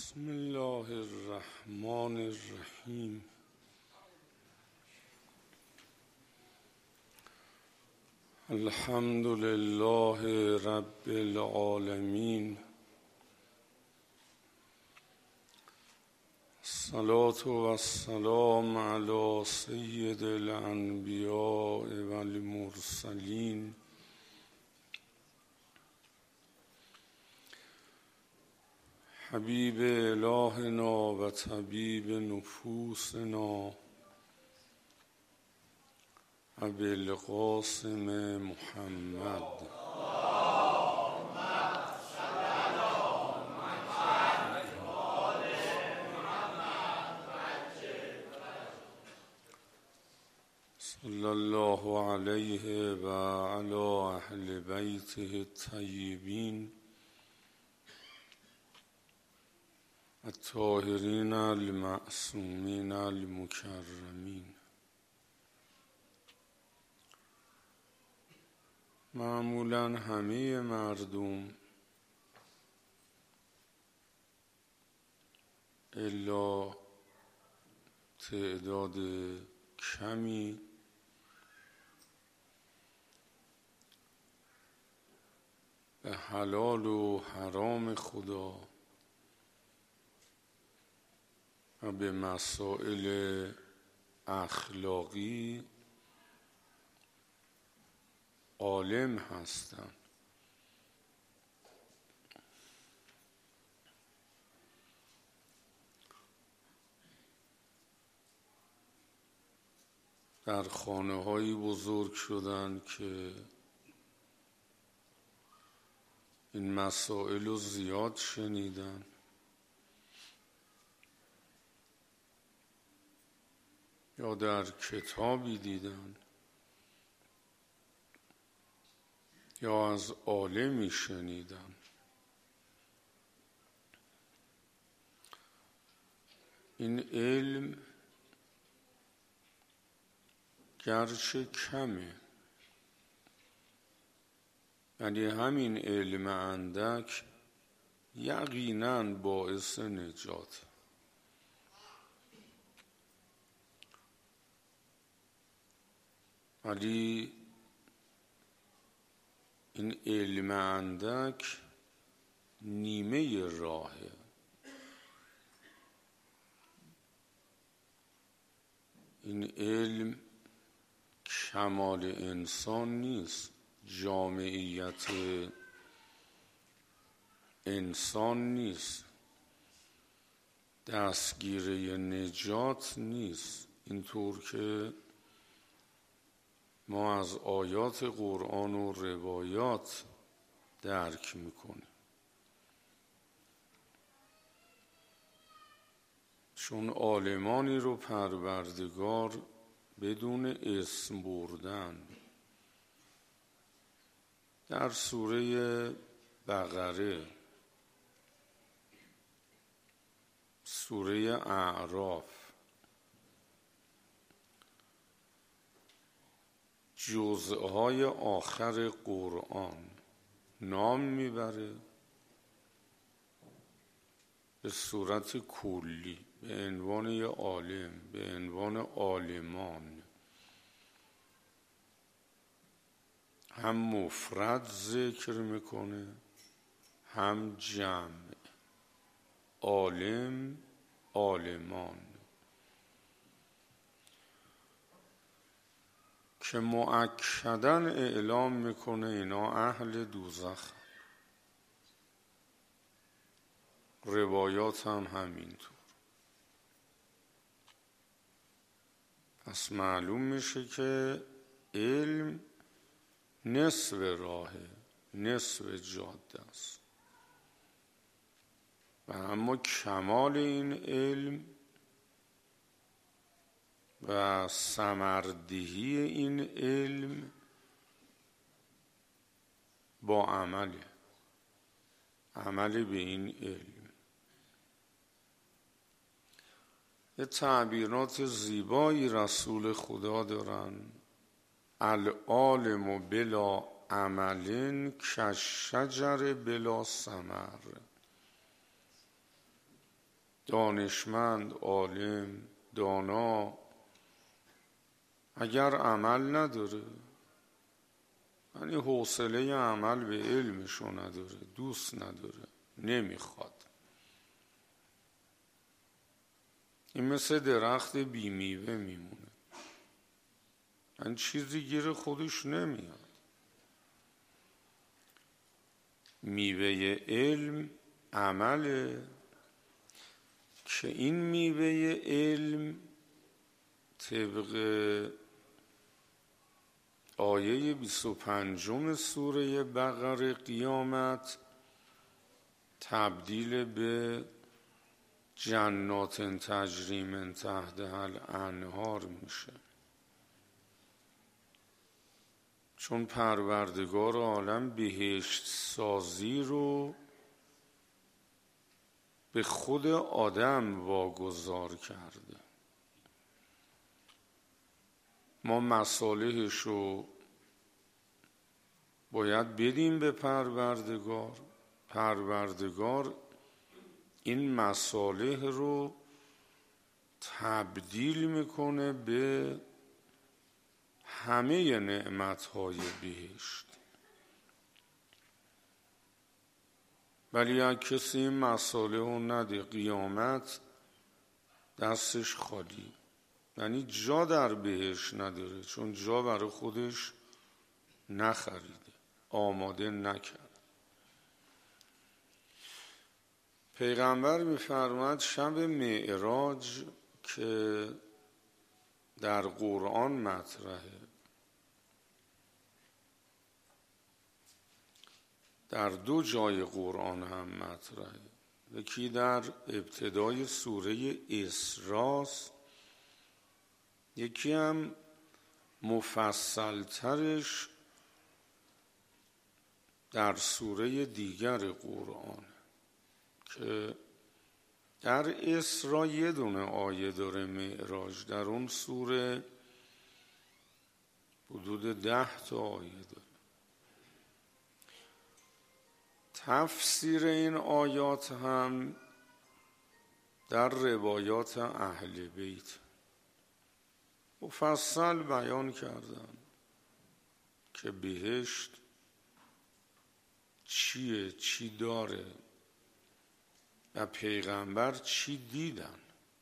بسم الله الرحمن الرحیم. الحمد لله رب العالمین. الصلاة و السلام علی سید الانبیاء و المرسلین حبیب الهنا و طبیب نفوسنا ابوالقاسم محمد صلی الله علیه و علی اهل بیته الطیبین الطاهرین المعصومین المکرمین. معمولاً همه مردم الا تعداد کمی به حلال و حرام خدا و به مسائل اخلاقی عالم هستند. در خانه‌هایی بزرگ شدند که این مسائل رو زیاد شنیدن یا در کتابی دیدن یا از عالمی شنیدن. این علم گرچه کمه، یعنی همین علم اندک یقیناً باعث نجات، ولی این علم اندک نیمه راهه. این علم کمال انسان نیست، جامعیت انسان نیست، دستگیره نجات نیست، اینطور که ما از آیات قرآن و روایات درک میکنیم. چون عالمانی رو پروردگار بدون اسم بردن در سوره بقره، سوره اعراف، جزءهای آخر قرآن نام میبره به صورت کلی، به عنوان یه عالم، به عنوان عالمان، هم مفرد ذکر میکنه هم جمع، عالم، عالمان، که مؤکداً اعلام میکنه اینا اهل دوزخ. روایات هم همینطور. پس معلوم میشه که علم نصف راهه، نصف جاده است، و اما کمال این علم و ثمردهی این علم با عمل به این علم. یه تعبیرات زیبایی رسول خدا دارن: العالم بلا عمل کالشجر بلا ثمر. دانشمند، عالم، دانا اگر عمل نداره، یعنی حوصله عمل به علمشو نداره، دوست نداره، نمیخواد، این مثل درخت بی میوه میمونه، یعنی چیزی گیر خودش نمیاد. میوه علم عمله که این میوه علم طبق آیه 25 سوره بقره قیامت تبدیل به جنات تجری من تحتها الانهار میشه، چون پروردگار عالم بهشت سازی رو به خود آدم واگذار کرده. ما مصالحش رو باید بدیم به پروردگار، پروردگار این مصالح رو تبدیل میکنه به همه نعمتهای بهشت. ولی اگه کسی این مصالح رو نده، قیامت دستش خالی، یعنی جا در بهشت نداره، چون جا برای خودش نخریده، آماده نکرد. پیغمبر می‌فرماید شب معراج که در قرآن مطرحه، در 2 جای قرآن هم مطرحه، یکی در ابتدای سوره اسراء، یکی هم مفصل ترش در سوره دیگر قرآن که در اسراء 1 دونه آیه داره معراج، در اون سوره حدود 10 تا آیه داره. تفسیر این آیات هم در روایات اهل بیت مفصل بیان کردن که بهشت چیه، چی داره و پیغمبر چی دیدن.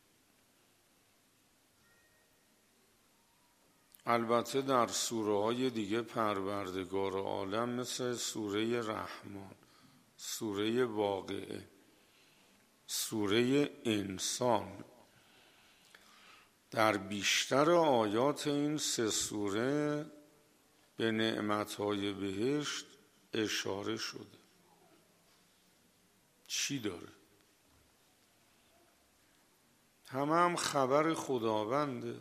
البته در سوره های دیگه پروردگار عالم مثل سوره رحمان، سوره واقعه، سوره انسان، در بیشتر آیات این 3 سوره به نعمتهای بهشت اشاره شده. چی داره؟ هم خبر خداونده،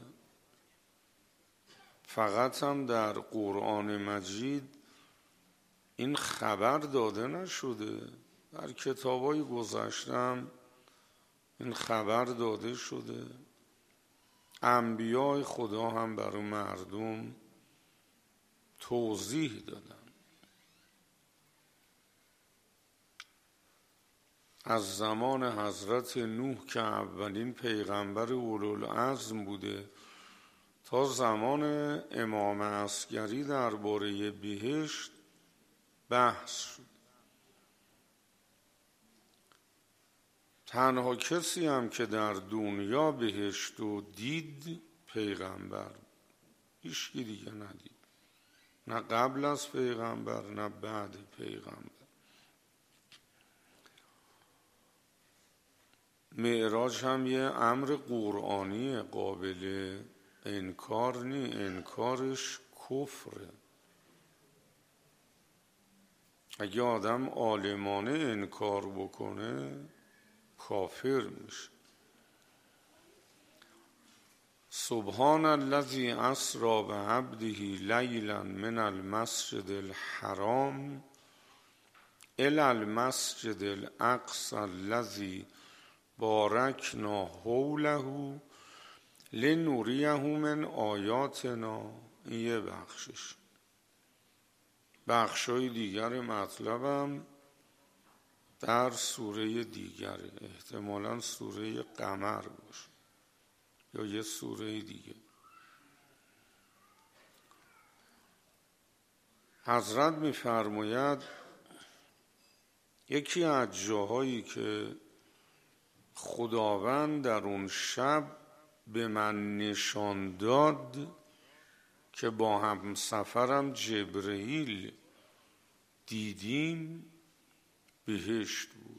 فقط هم در قرآن مجید این خبر داده نشده، در کتابای گذشتم این خبر داده شده، انبیاء خدا هم برای مردم توضیح دادن. از زمان حضرت نوح که اولین پیغمبر اولوالعزم بوده تا زمان امام عسکری درباره بهشت بحث شد. تنها کسی هم که در دنیا بهشت رو دید پیغمبر، هیچکی دیگه ندید، نه قبل از پیغمبر نه بعد پیغمبر. معراج هم یه امر قرآنی، قابل انکار نی، انکارش کفره. اگه آدم عالمانه انکار بکنه کافر میشه. سبحان الذی اسری بعبده لیلا من المسجد الحرام الی المسجد الاقصی الذی بارکنا حوله لنریه من آیاتنا. این یه بخشش. بخشای دیگر مطلبم در سوره دیگره، احتمالاً سوره قمر باشه یا یه سوره دیگه. حضرت می‌فرماید یکی از جاهایی که خداوند در اون شب به من نشان داد که با همسفرم جبرئیل دیدیم، بهشت بود.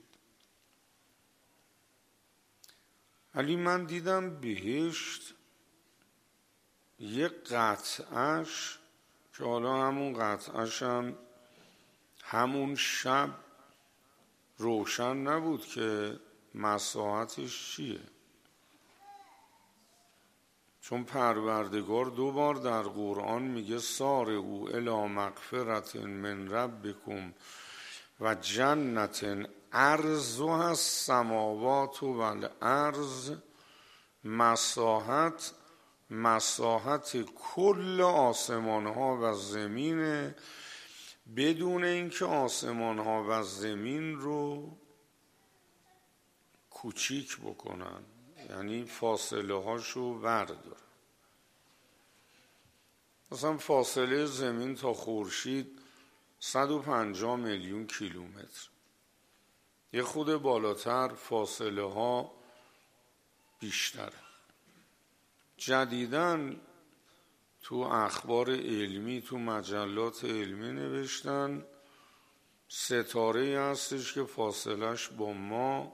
ولی من دیدم بهشت یه قطعش که حالا همون قطعش هم همون شب روشن نبود که مساحتش چیه، چون پروردگار 2 بار در قرآن میگه سارعوا الی مغفرة من ربکم و جنة عرضها السماوات والارض، مساحت کل آسمان ها و زمین، بدون اینکه آسمان ها و زمین رو کوچیک بکنن، یعنی فاصله هاشو وردارن. مثلا فاصله زمین تا خورشید 150 میلیون کیلومتر، یه خود بالاتر فاصله ها بیشتره. جدیداً تو اخبار علمی، تو مجلات علمی نوشتن ستاره‌ای هستش که فاصلش با ما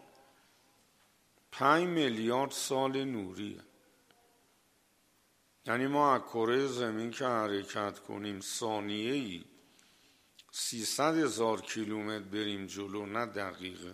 5 میلیارد سال نوریه. یعنی ما از کره زمین که حرکت کنیم ثانیه‌ای 300,000 کیلومتر بریم جلو، نه دقیقه،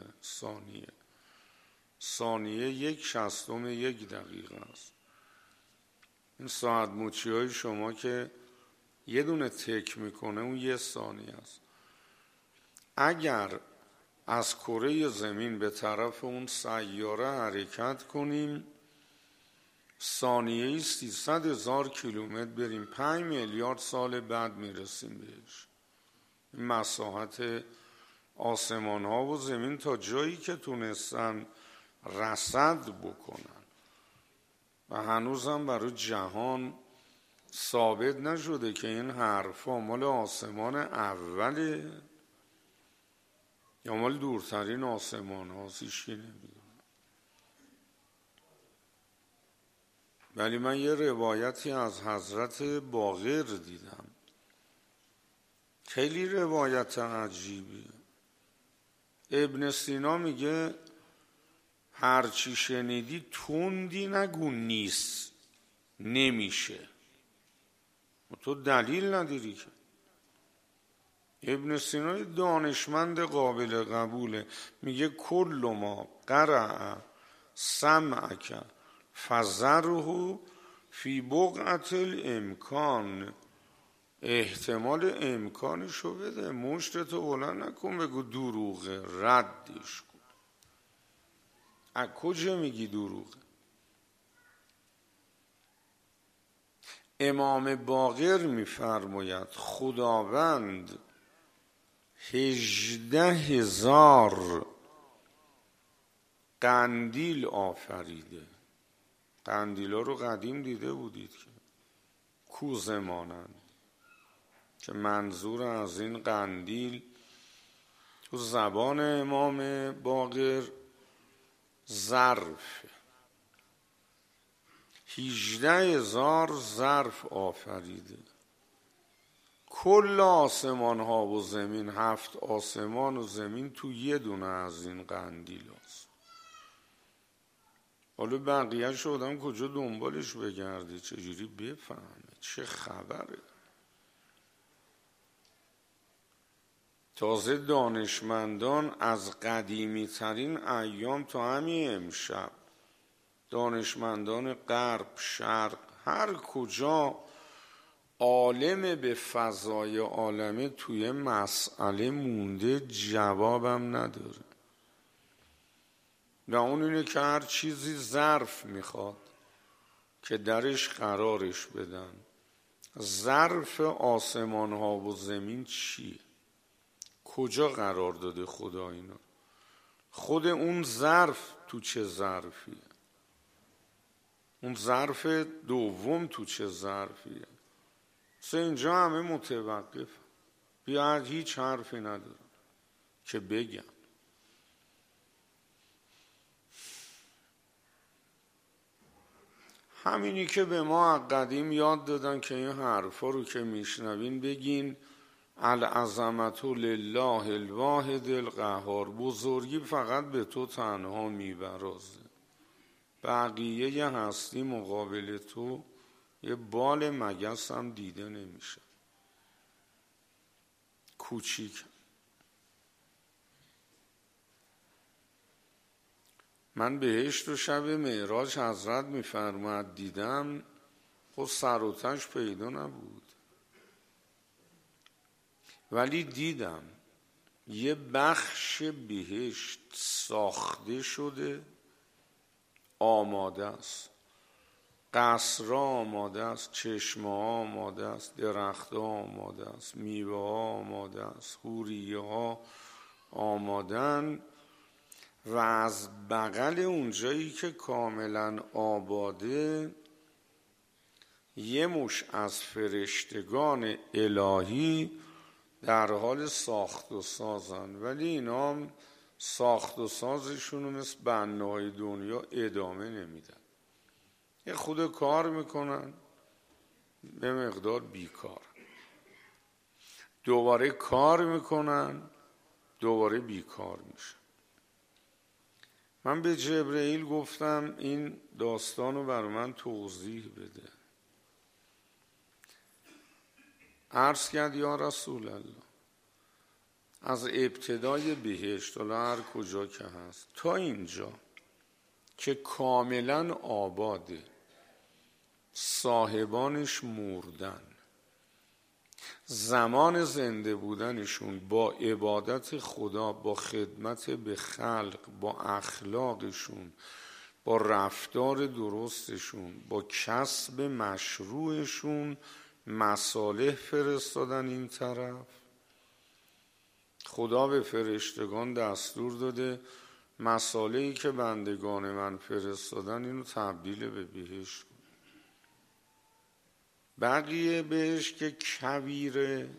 ثانیه 1/60 دقیقه است. این ساعت موچی های شما که یه دونه تک میکنه اون 1 ثانیه است. اگر از کره زمین به طرف اون سیاره حرکت کنیم، ثانیه‌ای 300,000 کیلومتر بریم، 5 میلیارد سال بعد میرسیم بهش. مساحت آسمان ها و زمین تا جایی که تونستن رصد بکنن و هنوزم برای جهان ثابت نشده که این حرفا مال آسمان اوله یا مال دورترین آسمان هاست، هیچکی نمیدونه. ولی من یه روایتی از حضرت باقر دیدم، خیلی روایت عجیبیه. ابن سینا میگه هرچی شنیدی تندی نگو نیست، نمیشه، تو دلیل نداری که. ابن سینا دانشمند قابل قبوله، میگه کل ما قرأ سمعک فذره فی بقعة الامکان، احتمال امکانشو بده، مشتتو بلند نکن بگو دروغه، ردش کن. از کجا میگی دروغه؟ امام باقر میفرماید خداوند 18,000 قندیل آفریده. قندیلا رو قدیم دیده بودید که کوزه مانند، که منظور از این قندیل تو زبان امام باقر ظرف، 18,000 ظرف آفریده. کل آسمان ها و زمین، 7 آسمان و زمین تو یه دونه از این قندیل هست. حالا بقیه شدم کجا دنبالش بگرده، چجوری بفهمه چه خبره؟ تازه دانشمندان از قدیمی ترین ایام تا همین امشب، دانشمندان غرب، شرق، هر کجا عالم به فضای عالمه توی مسئله مونده، جوابم نداره. و اون اینه که هر چیزی ظرف میخواد که درش قرارش بدن. ظرف آسمان ها و زمین چیه؟ کجا قرار داده خدا اینا؟ خود اون ظرف تو چه ظرفیه، اون ظرف دوم تو چه ظرفیه. اینجا همه متوقف، بیا هیچ حرفی ندارم که بگم. همینی که به ما قدیم یاد دادن که این حرفا رو که میشنوین بگین العظمت لله الواحد القهار، بزرگی فقط به تو تنها میبرازه، بقیه هستی مقابل تو یه بال مگس هم دیده نمیشه، کوچیک. من بهشت و شب معراج حضرت میفرماد دیدم، خب سر و تش پیدا نبود، ولی دیدم یه بخش بهشت ساخته شده، آماده است، قصرها آماده است، چشمه ها آماده است، درختها آماده است، میوه ها آماده است، حوریه ها آمادن، و از بغل اونجایی که کاملا آباده یه مش از فرشتگان الهی در حال ساخت و سازن، ولی اینا هم ساخت و سازشون رو مثل بناهای دنیا ادامه نمیدن، یه خود کار میکنن به مقدار بیکار، دوباره کار میکنن دوباره بیکار میشن. من به جبرئیل گفتم این داستان رو برای من توضیح بده. عرض کرد یا رسول الله، از ابتدای بهشت حالا هر کجا که هست تا اینجا که کاملا آباده، صاحبانش مردن، زمان زنده بودنشون با عبادت خدا، با خدمت به خلق، با اخلاقشون، با رفتار درستشون، با کسب مشروعشون مصالح فرستادن این طرف. خدا به فرشتگان دستور داده مصالحی که بندگان من فرستادن اینو تبدیل به بهشت کن. بقیه بهش که کویره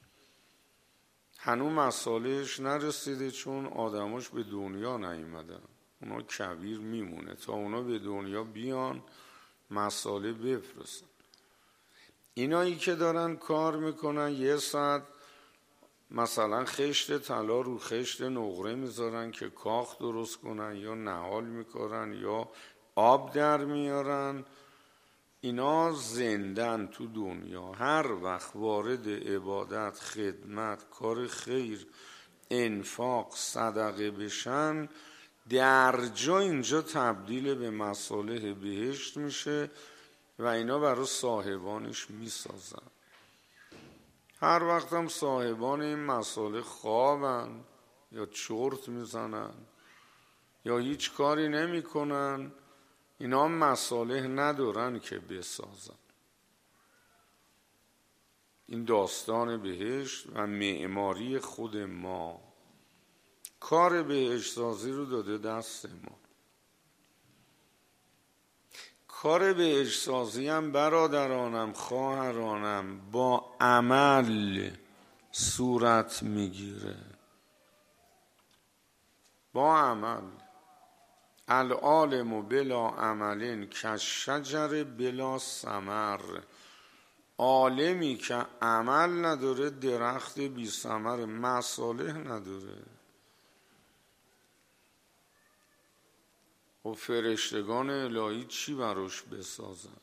هنوز مصالحش نرسیده، چون آدماش به دنیا نیومدن، اونا کویر میمونه تا اونا به دنیا بیان مصالح بفرستن. اینایی که دارن کار میکنن یه ساعت مثلا خشت طلا رو خشت نقره میذارن که کاخ درست کنن، یا نهال میکنن یا آب در میارن، اینا زندن تو دنیا. هر وقت وارد عبادت، خدمت، کار خیر، انفاق، صدقه بشن، در جا اینجا تبدیل به مصالح بهشت میشه و اینا برای صاحبانش میسازن. هر وقت هم صاحبان این مصالح خوابن یا چرت میزنن یا هیچ کاری نمی کنن، اینا هم مصالح ندارن که بسازن. این داستان بهشت و معماری خود ما، کار بهشت سازی رو داده دست ما. کار بهشت سازی هم برادرانم خواهرانم با عمل صورت میگیره، با عمل. العالم بلا عمل کالشجر بلا ثمر، عالمی که عمل نداره درخت بی ثمر، مصالح نداره. و فرشتگان الهی چی براش بسازن؟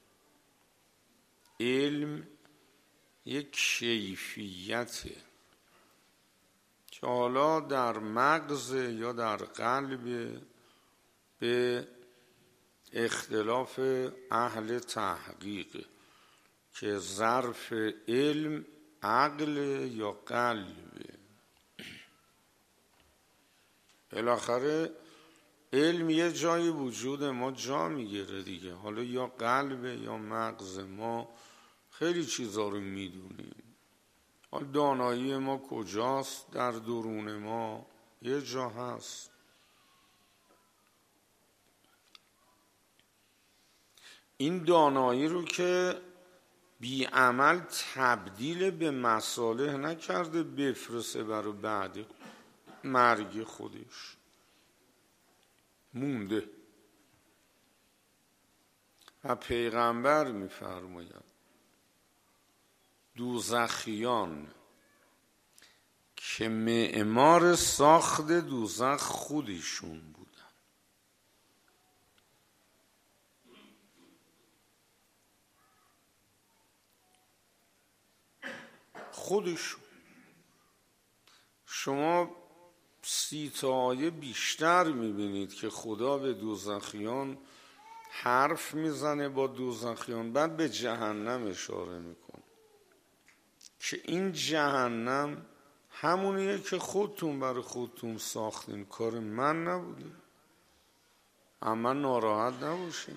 علم یک کیفیته که حالا در مغز یا در قلب، به اختلاف اهل تحقیق، که ظرف علم عقل یا قلب. بالاخره علم یه جای وجود ما جا میگیره دیگه، حالا یا قلب یا مغز. ما خیلی چیزا رو میدونیم، حالا دانایی ما کجاست؟ در درون ما یه جا هست. این دانایی رو که بی عمل تبدیل به مصالح نکرده بفرسته برای بعد مرگ خودش، مونده. و پیغمبر می‌فرماید دوزخیان که معمار ساخت دوزخ خودشون بودن، خودشون. شما 30 تا آیه بیشتر میبینید که خدا به دوزخیان حرف میزنه، با دوزخیان، بعد به جهنم اشاره میکنه که این جهنم همونیه که خودتون برای خودتون ساختین، کار من نبوده. اما ناراحت نباشین،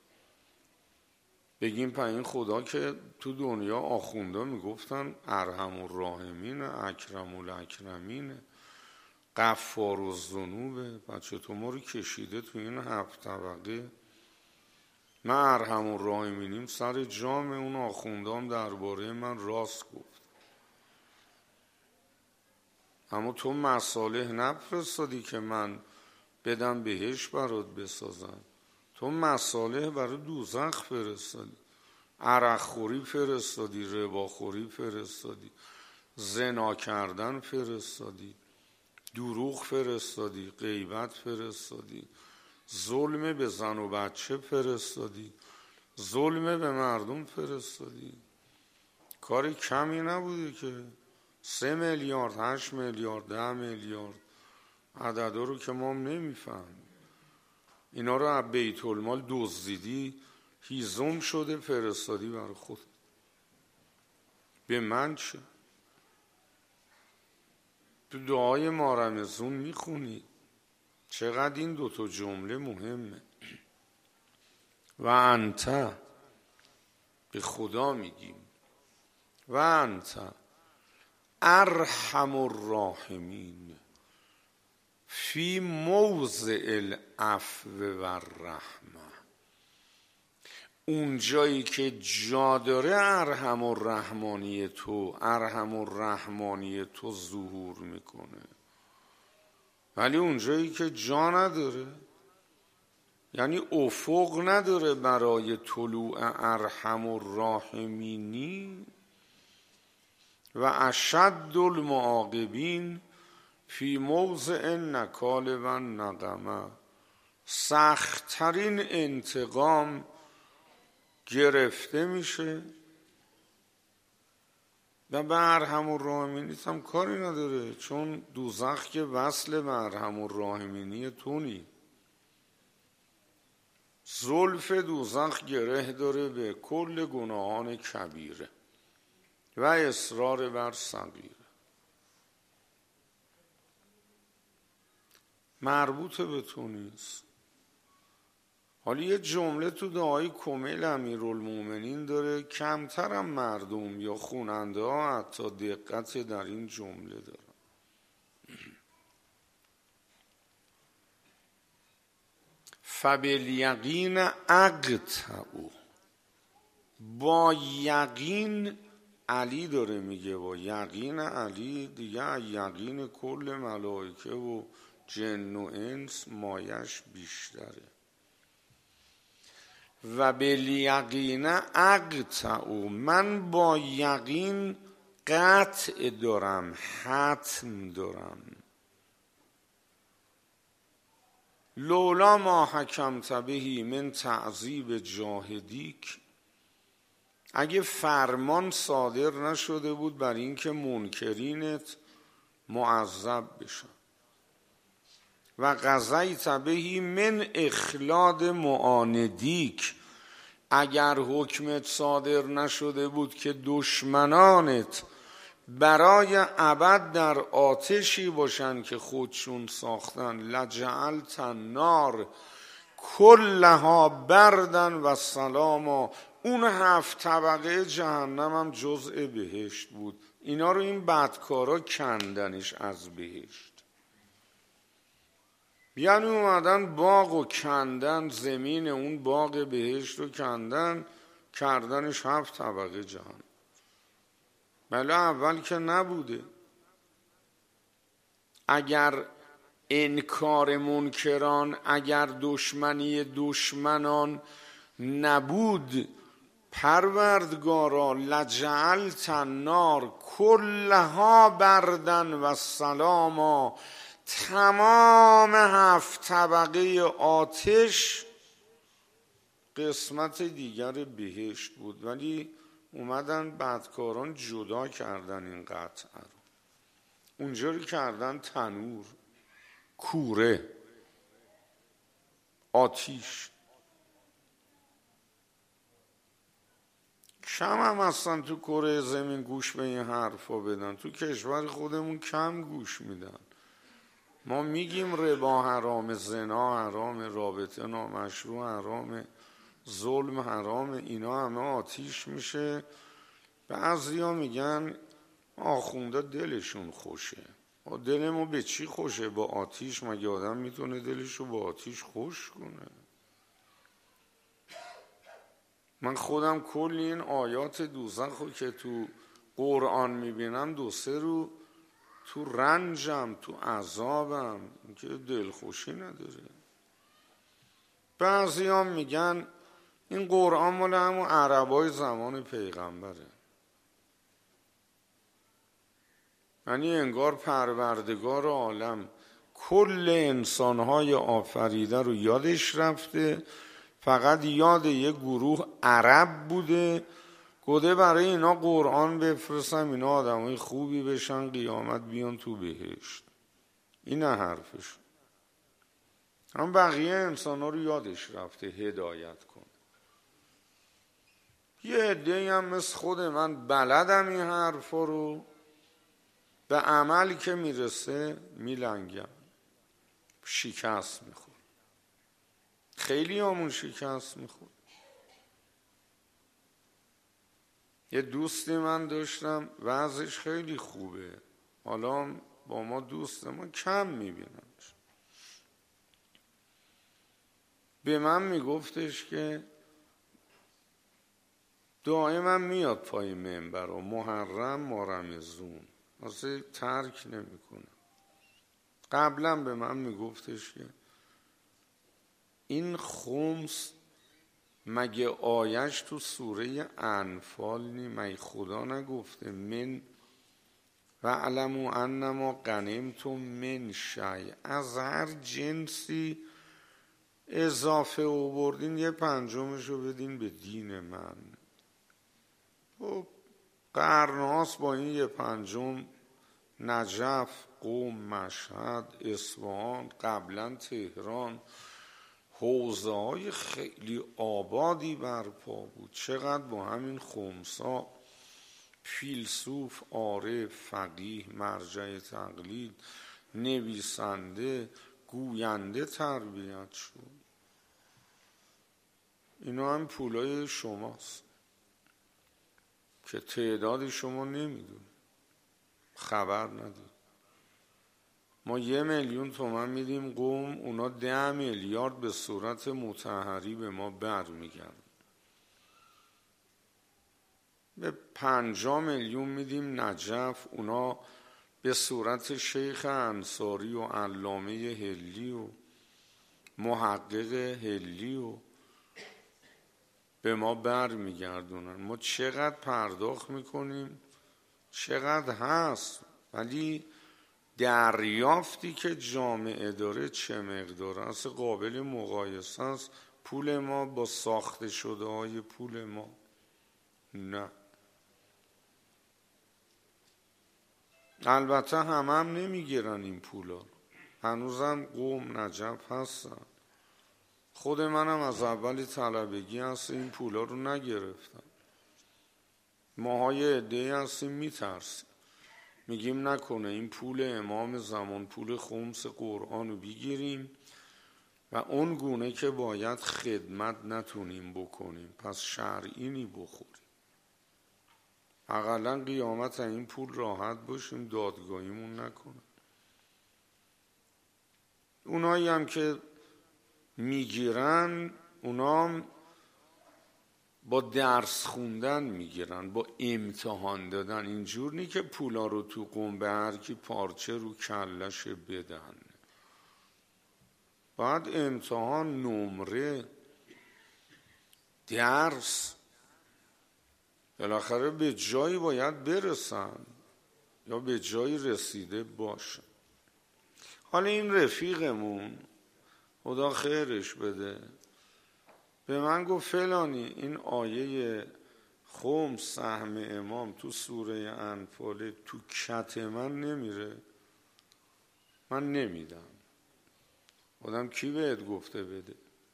بگیم پس این خدا که تو دنیا آخوندا میگفتن ارحم الراحمین، اکرم الاکرمین، غفار الذنوب، بچه تو ما رو کشیده تو این 7 طبقه. من ارحم الراحمینیم سر جام اون آخوندام درباره من راست گفت، اما تو مصالح نفرستادی که من بدم بهش برات بسازم، تو مصالح برای دوزخ فرستادی، عرق خوری فرستادی، رباخوری فرستادی، زنا کردن فرستادی، دروغ فرستادی، غیبت فرستادی، ظلم به زن و بچه فرستادی، ظلم به مردم فرستادی. کار کمی نبوده که 3 میلیارد، 8 میلیارد، 10 میلیارد، عددا رو که ما نمیفهمیم. اینا رو از بیت المال دزدیدی، هیزم شده فرستادی برای خود. به من چه؟ تو دعای ما رمضان میخونی چقدر این 2 جمله مهمه. و انت، به خدا میگیم، و انت ارحم الراحمین فی موضع العفو و الرحمه. اون جایی که جا داره ارحم الرحمانی تو ظهور میکنه، ولی اون جایی که جا نداره، یعنی افق نداره برای طلوع ارحم الراحمینی، و اشد المعاقبین فی موضع النکال و النقمه. سخت‌ترین انتقام گرفته میشه و به ارحم الراحمینی هم کاری نداره، چون دوزخ که وصل به ارحم الراحمینی تونی. زلف دوزخ گره داره به کل گناهان کبیره و اصرار بر صغیره. مربوط به تو نیست. حالا یه جمله تو دعای کمیل امیرالمومنین داره، کمترم مردم یا خواننده ها حتی دقت در این جمله دارن. فبالیقین اقطعوا، با یقین، علی داره میگه، با یقین علی دیگه، یقین کل ملائکه و جن و انس مایش بیشتره. و بالیقین اقطعوا، من با یقین قطع دارم، حتم دارم. لولا ما حکمت بهی من تعذیب جاهدیک، اگه فرمان صادر نشده بود بر این که منکرینت معذب بشن، و قضیت بهی من اخلاد معاندیک، اگر حکمت صادر نشده بود که دشمنانت برای ابد در آتشی باشن که خودشون ساختن، لجعلت النار کلها بردن و سلاما، اون 7 طبقه جهنم هم جزء بهشت بود. اینا رو این بدکارا کندنش از بهشت. یعنی اومدن باغ و کندن، زمین اون باغ بهشت رو کندن، کردنش 7 طبقه جهان. بله اول که نبوده. اگر انکار منکران، اگر دشمنی دشمنان نبود، پروردگارا لجعلت النار کلها بردن و سلاما، تمام 7 طبقه آتش قسمت دیگر بهشت بود. ولی اومدن بدکاران جدا کردن این قطعه رو، اونجا رو کردن تنور، کوره، آتیش. کم هم هستن تو کره زمین گوش به این حرفا بدن. تو کشور خودمون کم گوش میدن. ما میگیم ربا حرام، زنا حرام، رابطه نامشروع حرام، ظلم حرام، اینا همه آتیش میشه. بعضیا میگن آخونده دلشون خوشه. دل ما به چی خوشه؟ با آتیش؟ مگه آدم میتونه دلشو با آتیش خوش کنه؟ من خودم کلی این آیات دوزخو که تو قرآن میبینم 2-3 رو تو رنجم، تو عذابم، که دلخوشی نداره. بعضی هم میگن این قرآن مال همون عربای زمان پیغمبره. یعنی انگار پروردگار عالم کل انسانهای آفریده رو یادش رفته، فقط یاد یه گروه عرب بوده، گفته برای اینا قرآن بفرستم، اینا آدمای خوبی بشن، قیامت بیان تو بهشت. این حرفش. هم بقیه انسان ها رو یادش رفته هدایت کن. یه عده‌ای هم مثل خود من بلدم این حرفا رو، به عمل که میرسه میلنگم، شکست میخور. خیلی همون شکست میخور. یه دوستی من داشتم وضعش خیلی خوبه، حالا با ما دوسته، ما کم میبینمش. به من میگفتش که دائما میاد پای منبر و محرم مارمزون، واسه ترک نمیکنه. قبلا به من میگفتش که این خمس مگه آیش تو سوره انفال نی؟ مگه خدا نگفته من و علموا انما غنمتم من شیء، از هر جنسی اضافه آوردین 1/5 رو بدین به دین من. خب قرنهاست با این 1/5 نجف، قم، مشهد، اصفهان، قبلا تهران، حوزه های خیلی آبادی برپا بود. چقدر با همین خمسا فیلسوف، عارف، فقیه، مرجع تقلید، نویسنده، گوینده تربیت شد. اینا هم پولای شماست که تعداد شما نمیدون، خبر ندید. ما 1 میلیون تومان میدیم قم، اونا 10 میلیارد به صورت مطهری به ما بر میگرد. به 50 میلیون میدیم نجف، اونا به صورت شیخ انصاری و علامه هلی و محقق هلی و به ما بر میگردونن. ما چقدر پرداخت میکنیم چقدر هست، ولی دریافتی که جامعه داره چه مقدار اصلا قابل مقایسه است پول ما با ساخته شده های پول ما؟ نه. البته هم نمیگیرن این پولا، هنوزم قم، نجف هستن. خود منم از اول طلبگی هست این پولا رو نگرفتم. ماهای عده‌ای هستیم میترسیم، میگیم نکنه این پول امام زمان، پول خمس قرآن رو بگیریم و اون گونه که باید خدمت نتونیم بکنیم، پس شرعینی بخوریم. اقلا قیامت این پول راحت باشیم، دادگاهیمون نکنه. اونایی هم که میگیرن اونا با درس خوندن میگیرن، با امتحان دادن. اینجور نی که پولا رو تو قم به هر کی پارچه رو کلش بدن. بعد امتحان، نمره، درس، بالاخره به جایی باید برسن یا به جایی رسیده باشن. حالا این رفیقمون خدا خیرش بده به من گفت فلانی این آیه خمس سهم امام تو سوره انفال تو کت من نمیره، من نمیدم. آدم کی بهت گفته بده؟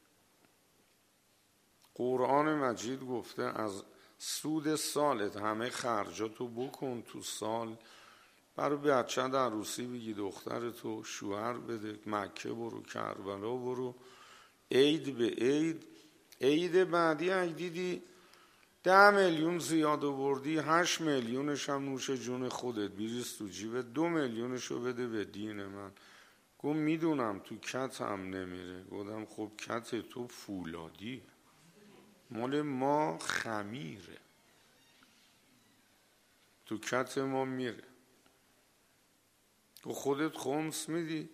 قرآن مجید گفته از سود سالت همه خرجاتو بکن تو سال، برای بچه عروسی بگی دخترتو شوهر بده، مکه برو، کربلا برو، عید به عید. عید بعدی اگه دیدی 10 میلیون زیاد آوردی 8 میلیونش هم نوش جون خودت بریز تو جیبت، 2 میلیونشو بده به دین من. گفت میدونم تو کت هم نمیره. گفتم خب کت تو فولادی، مال ما خمیره، تو کت ما میره. تو خودت خمس میدی؟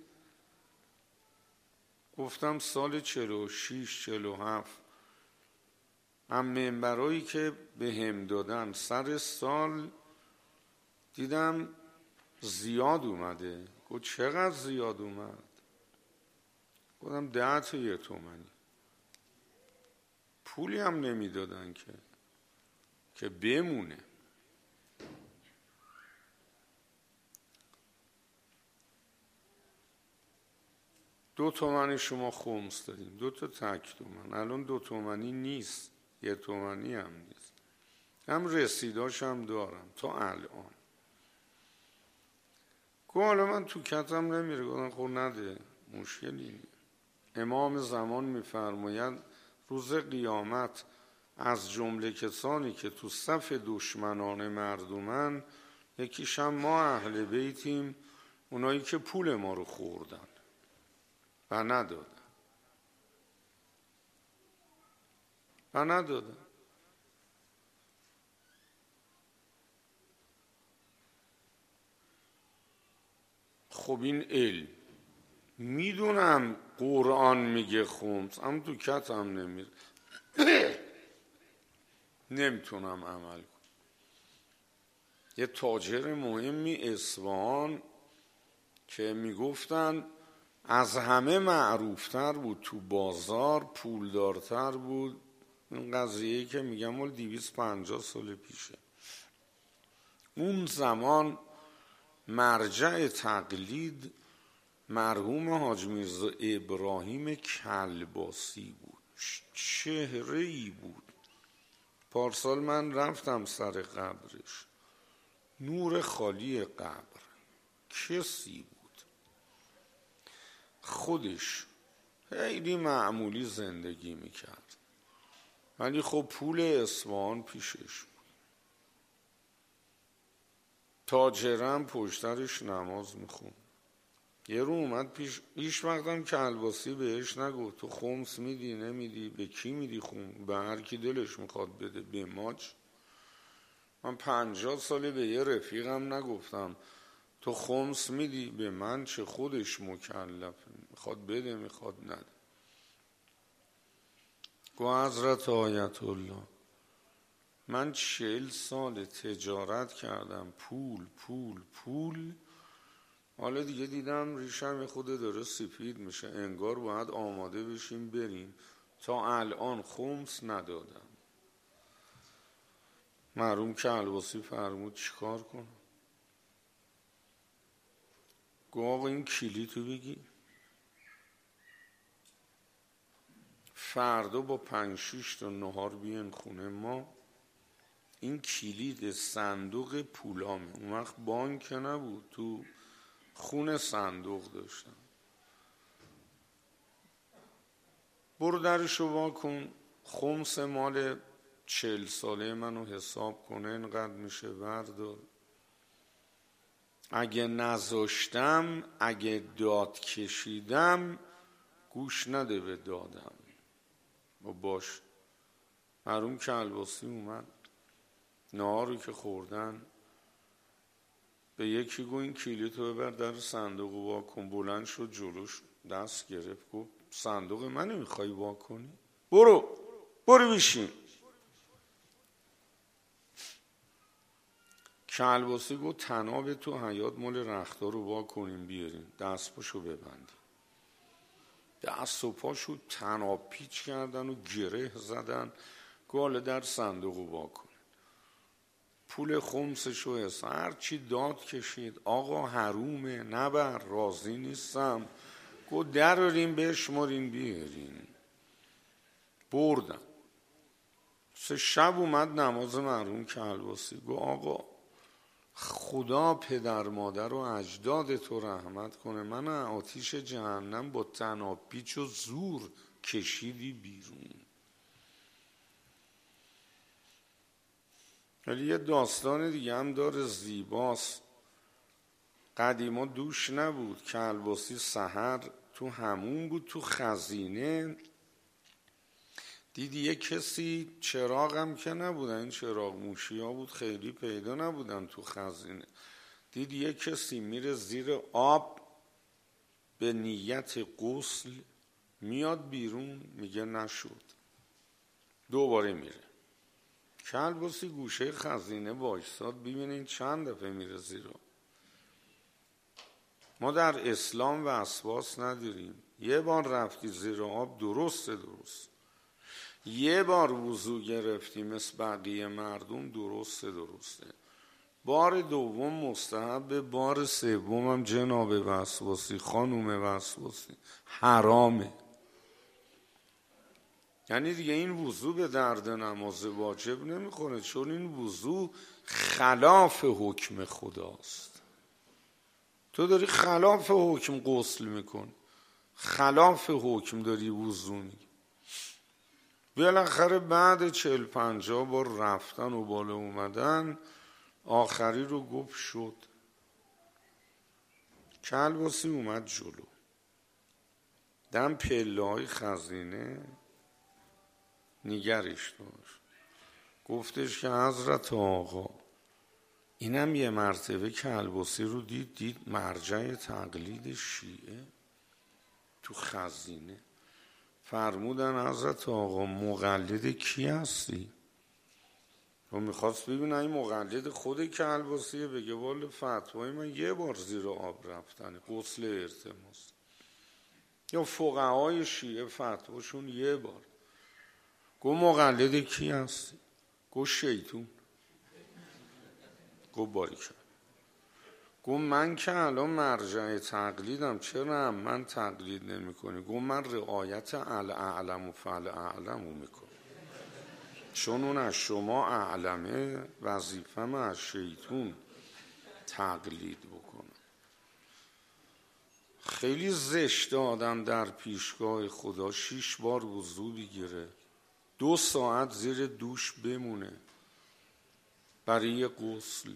گفتم سال 46 47 هم منبرایی که به هم دادن سر سال دیدم زیاد اومده. گفت چقدر زیاد اومد؟ گفتم 10 تا 1 تومانی. پولی هم نمیدادن که بمونه. دو تومن شما خمس دادیم، 2 تا تک تومن. الان 2 تومنی نیست، 1 تومنی هم نیست. هم رسیداش هم دارم تا الان. گفت حالا من تو کتم نمیره. گفتم خب نده، مشکلی نیست. امام زمان میفرماید روز قیامت از جمله کسانی که تو صف دشمنان مردمن یکیش هم ما اهل بیتیم، اونایی که پول ما رو خوردن و ندادن. خب این علم میدونم قرآن میگه خمس، اما تو کتم نمیره. نمیتونم عمل کنم. یه تاجر مهمی اصفهان که میگفتن از همه معروفتر بود تو بازار، پولدارتر بود. این قضیه‌ای که میگم مال 250 سال پیشه. اون زمان مرجع تقلید مرحوم حاج میرزا ابراهیم کلباسی بود. چهره‌ای بود. پارسال من رفتم سر قبرش، نور خالی قبر، کسی بود. خودش خیلی معمولی زندگی میکرد ولی خب پول اصفهان پیشش بود. تاجرم پشترش نماز میخوند. یه رو اومد پیش، هیچ وقتم کلباسی بهش نگفت تو خمس میدی نمیدی، به کی میدی خون؟ به هر کی دلش میخواد بده. به ماچ من 50 ساله به یه رفیقم نگفتم تو خمس میدی؟ به من چه، خودش مکلفه، میخواد بده میخواد نده. گو حضرت آیت الله من 40 سال تجارت کردم، پول، حالا دیگه دیدم ریشم خود داره سفید میشه، انگار باید آماده بشیم بریم. تا الان خمس ندادم. مرحوم کلباسی فرمود چیکار کنم؟ گفت آقا این کلیدو بگی، فردا با 5-6 تا نهار بیان خونه ما، این کلید صندوق پولامه. اون وقت بانک نبود، تو خونه صندوق داشتم. برو درشو وا کن، خمس مال 40 ساله منو حساب کنه، اینقدر میشه، بردار. اگه نذاشتم، اگه داد کشیدم، گوش نده به دادم. و باش مرحوم کلباسی اومد، نهاری که خوردن به یکی گفت این کلیدو ببر در صندوق وا کن. بلند شد جلوش دست گرفت گفت صندوق منو میخوای وا کنی؟ برو بشین. کلباسی گفت طناب تو حیاط مال رختار رو وا کنیم بیاریم. دست پاشو ببندیم. دست و پاشو طناب پیچ کردن و گره زدن. گاله در صندوق رو وا کن. پول خمسشو حساب هر چی داد کشید. آقا حرومه نبر، راضی نیستم. گفت دراریم بشمارین بیارین. بردن. 3 شب اومد نماز مرحوم کلباسی. گفت آقا خدا پدر مادر و اجداد تو رحمت کنه، من آتیش جهنم با طناب پیچ و زور کشیدی بیرون. ولی یه داستان دیگه هم داره زیباست. قدیما دوش نبود. کلباسی سحر تو همون بود، تو خزینه دیدی یه کسی، چراغ هم که نبودن، این چراغ موشی ها بود خیلی پیدا نبودن تو خزینه. دیدی یه کسی میره زیر آب به نیت غسل، میاد بیرون میگه نشد، دوباره میره. کلباسی گوشه خزینه وایساد ببینه این چند دفعه میره زیر آب. ما در اسلام وسواس نداریم. یه بار رفتی زیر آب درسته. یه بار وضو گرفتی مثل بقیه مردم درسته. بار دوم مستحب، بار سوم هم جناب وسواسی خانوم وسواسی حرامه. یعنی دیگه این وضو به درد نماز واجب نمیخوره، چون این وضو خلاف حکم خداست. تو داری خلاف حکم غسل میکن، خلاف حکم داری وضو میگی. بالاخره بعد 40-50 بار رفتن و بالا اومدن آخری رو گفت شد. کلباسی اومد جلو، دم پله های خزینه نگرش داشت. گفتش که حضرت آقا اینم یه مرتبه کلباسی رو دید مرجع تقلید شیعه تو خزینه. فرمودن حضرت آقا مقلد کی هستی؟ و میخواست ببینه این مقلد خود کلباسیه. بگه والا فتوای من یه بار زیر آب رفتن غسل التماس، یا فقهای شیعه فتواشون یه بار. گو مقلد کی هستی؟ گو شیطون. گو باریکن. گو من که الان مرجع تقلیدم، چرا هم من تقلید نمی کنی؟ گو من رعایت الاعلم و فالاعلم میکنم، چون اون از شما اعلمه وظیفه‌م از شیطون تقلید بکنم. خیلی زشت آدم در پیشگاه خدا 6 بار وضو بگیره، 2 ساعت زیر دوش بمونه برای غسل.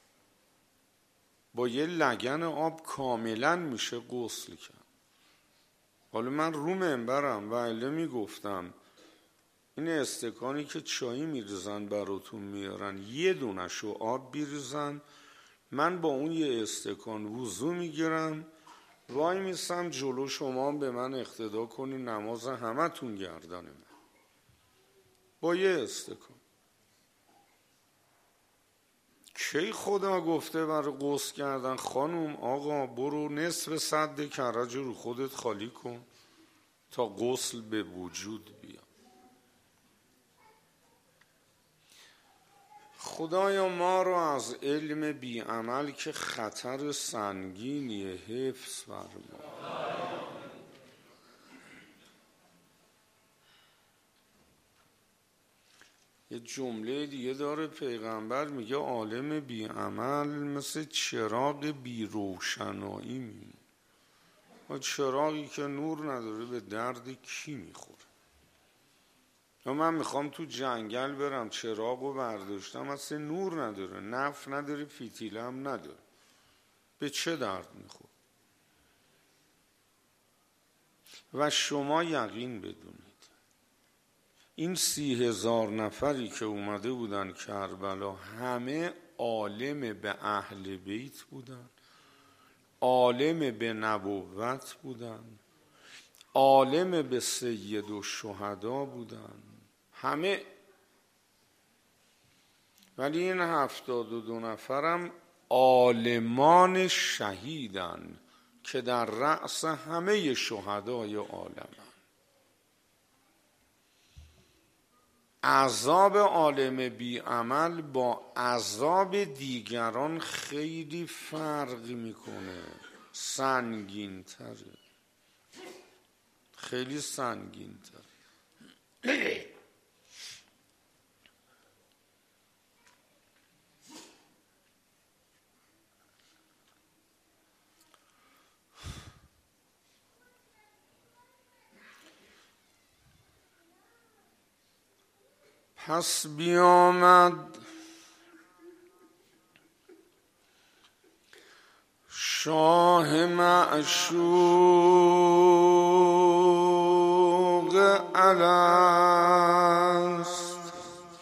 با یه لگن آب کاملا میشه غسل کرد. حالا من رو منبرم و اله میگفتم این استکانی که چایی میریزن براتون میارن، یه دونشو آب بیریزن، من با اون یه استکان وضو میگیرم، وای میسم جلو شما به من اقتدا کنی، نماز همه تون گردن من با یه استکان. کی خدا گفته برای غسل کردن خانوم آقا برو نصف سد کرج رو خودت خالی کن تا غسل به وجود بیاد؟ خدایا ما رو از علم بی عمل که خطر سنگینی حفظ فرما. یه جمله دیگه داره پیغمبر میگه عالم بی عمل مثل چراغ بی روشنایی میمونه. و چراغی که نور نداره به درد کی میخوره؟ یا من میخوام تو جنگل برم چراغو برداشتم اصلا نور نداره، نفت نداره، فتیله هم نداره، به چه درد میخورد؟ و شما یقین بدونید این 30,000 نفری که اومده بودن کربلا همه عالم به اهل بیت بودن، عالم به نبوت بودن، عالم به سید الشهدا بودن، همه. ولی این 72 نفرم عالمان شهیدن که در رأس همه شهدای عالمن. عذاب عالم بی عمل با عذاب دیگران خیلی فرق میکنه، سنگین تره، خیلی سنگین تره. پس بیامد شاه معشوق الست،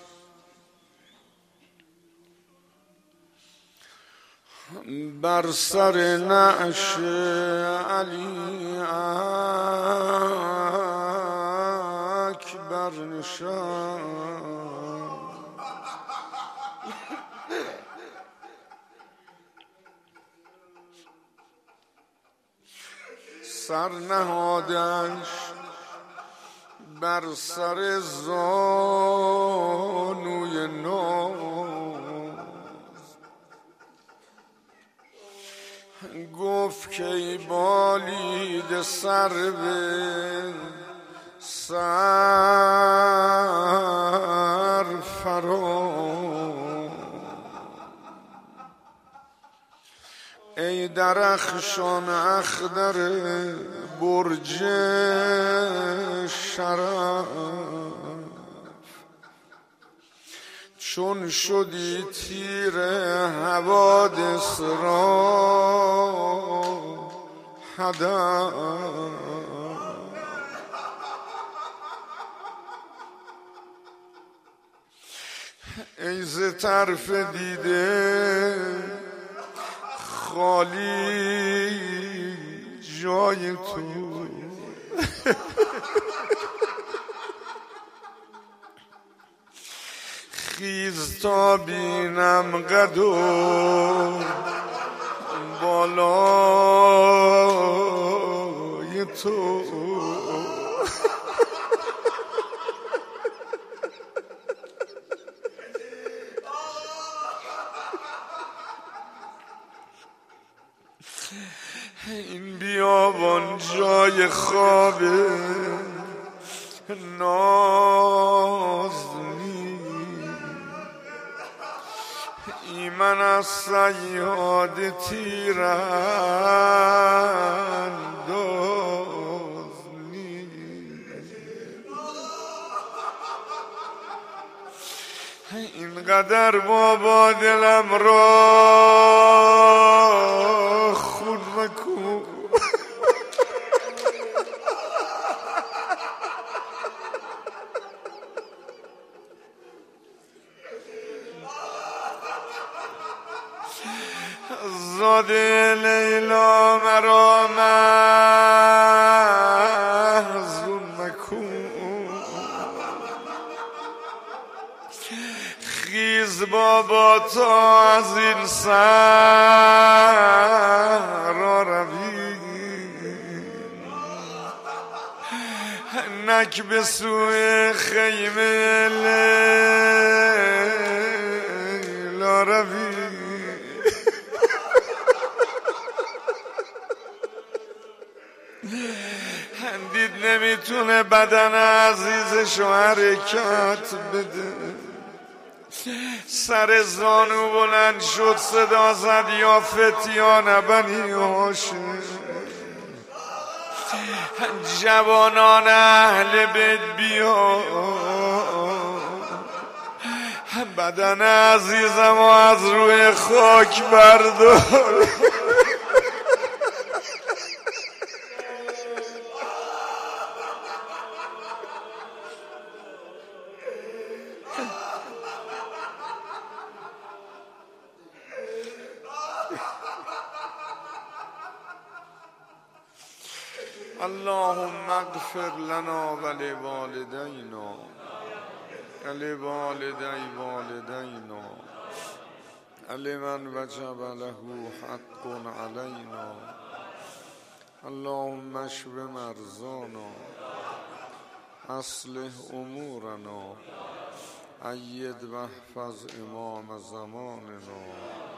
بر سر نعش علی اکبر نشست. سر نهادش بر سر زانوی ناز، گفت که ای بالید سر به سر فراز، ای درخشان اخضر برج شرف، چون شدی تیر حوادث را هدف، ای ز طرف دیده خالی جای تو، خیز تا بینم قد و بالای تو. این بیابان جای خواب نازنی، ایمن از صیاد تیرانداز نیست. اینقدر بابا دلم را خون مکن، زاده لیلا مرا محزون مکن، خیز بابا تا از این صحرا رویم، نک به سوی خیمه لیلا رویم. دید نمیتونه بدن عزیزشو حرکت بده، سر زانو بلند شد صدا زد یا فتیان بنی هاشم، جوانان اهل بیت بیا، بدن عزیزم از روی خاک بردار. اللهم اغفر لنا ولوالدينا ولوالدي والدينا لمن وجب له حق علينا اللهم اشف مرضانا اصلح امورنا أيد واحفظ امام زماننا